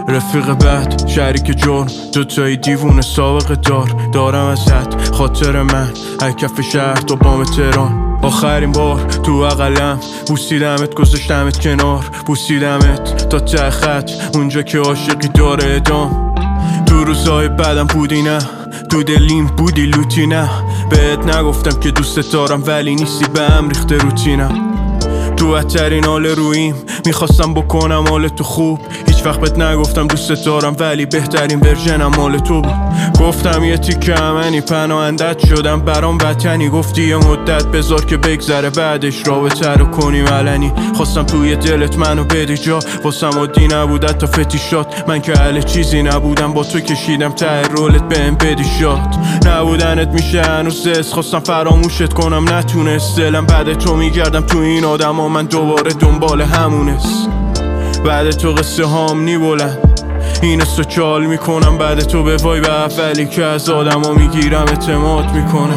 رفیق بد، شریک جرم، دوتایی دیوونه سابقه دارم ازت خاطر من کف شهر تا بام تهران. آخرین بار تو اقلم بوسیدمت، گذاشتمت کنار، بوسیدمت تا ته خط، اونجا که عاشقی داره ادام. تو روزای بعدم بودی نه، تو دلیم بودی لوتی نه. بهت نگفتم که دوست دارم ولی نیستی، به هم ریخته روتینم. تو بدترین حال رویم میخواستم بکنم حال تو خوب، هیچ وقت بهت نگفتم دوست دارم ولی بهترین ورژنم مال تو بود. گفتم یه تیکه امنی پناهندت شدم برام وطنی، گفتی یه مدت بذار که بگذره بعدش رابطه رو کنیم علنی. خواستم توی دلت منو بدی جا، واسم عادی نبود تا فتیشات، من که اهل چیزی نبودم با تو کشیدم ته رولت بهم بدی شاد. نبودنت میشه هنوز دست، خواستم فراموشت کنم نتونست دلم، بعد تو میگردم تو این آدم ها من دوباره دنبال همونست. بعد تو قصه هام نیبلند این استو چال میکنم، بعد تو به وای به اولی که از آدم ها میگیرم اعتماد میکنه.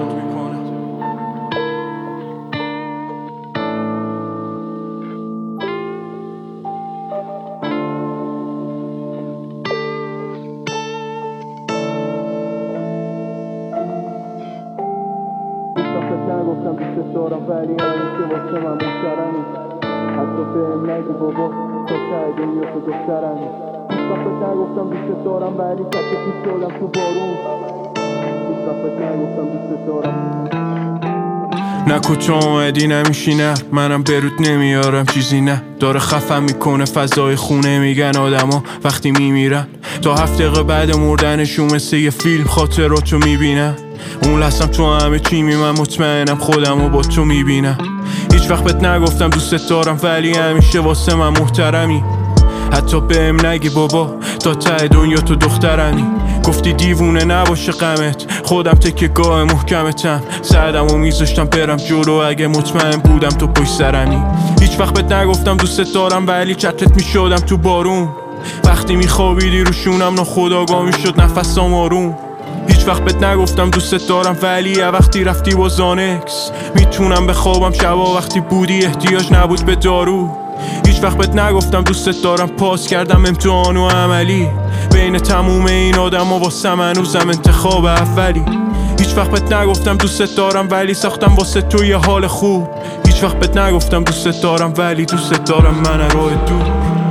نگفتم دوست دارم ولی همیشه واسه من محترمی، حتی بهم نگی بابا تا ته دنیا تو دخترمی. هیچ وقت نگفتم دوست دارم ولی تکه پیش شدم تو بارون، هیچ وقت نگفتم دوست دارم. نه کجا اومدی نمیشی نه، منم برود نمیارم چیزی نه، داره خفم میکنه فضای خونه، میگن آدما وقتی میمیرن تا 7 دقیقه بعد مردنشون مثل یه فیلم خاطراتو میبینن. اون لحظم تو همه چیمی، من مطمئنم خودمو با تو میبینم. هیچ وقت بهت نگفتم دوست دارم ولی همیشه واسه من محترمی، حتی بهم نگی بابا تا ته دنیا تو دخترمی. گفتی دیوونه نباشه غمت، خودم تکه گاه محکمتم، سردمو میذاشتم برم جلو اگه مطمئن بودم تو پشت سرمی. هیچ وقت بهت نگفتم دوست دارم ولی چترت میشدم تو بارون، وقتی میخوابیدی روشونم ناخودآگاه میشد نفسام آروم. هیچ وقت بهت نگفتم دوست دارم ولی وقتی رفتی با زانکس میتونم بخوابم شبا، وقتی بودی احتیاج نبود به دارو. هیچ وقت بهت نگفتم دوست دارم، پاس کردم امتحان و عملی، بین تموم این آدم ها واسم هنوزم انتخاب اولی. هیچ وقت بهت نگفتم دوست دارم ولی ساختم واسه تو یه حال خوب، هیچ وقت بهت نگفتم دوست دارم ولی دوست دارم من راه دور.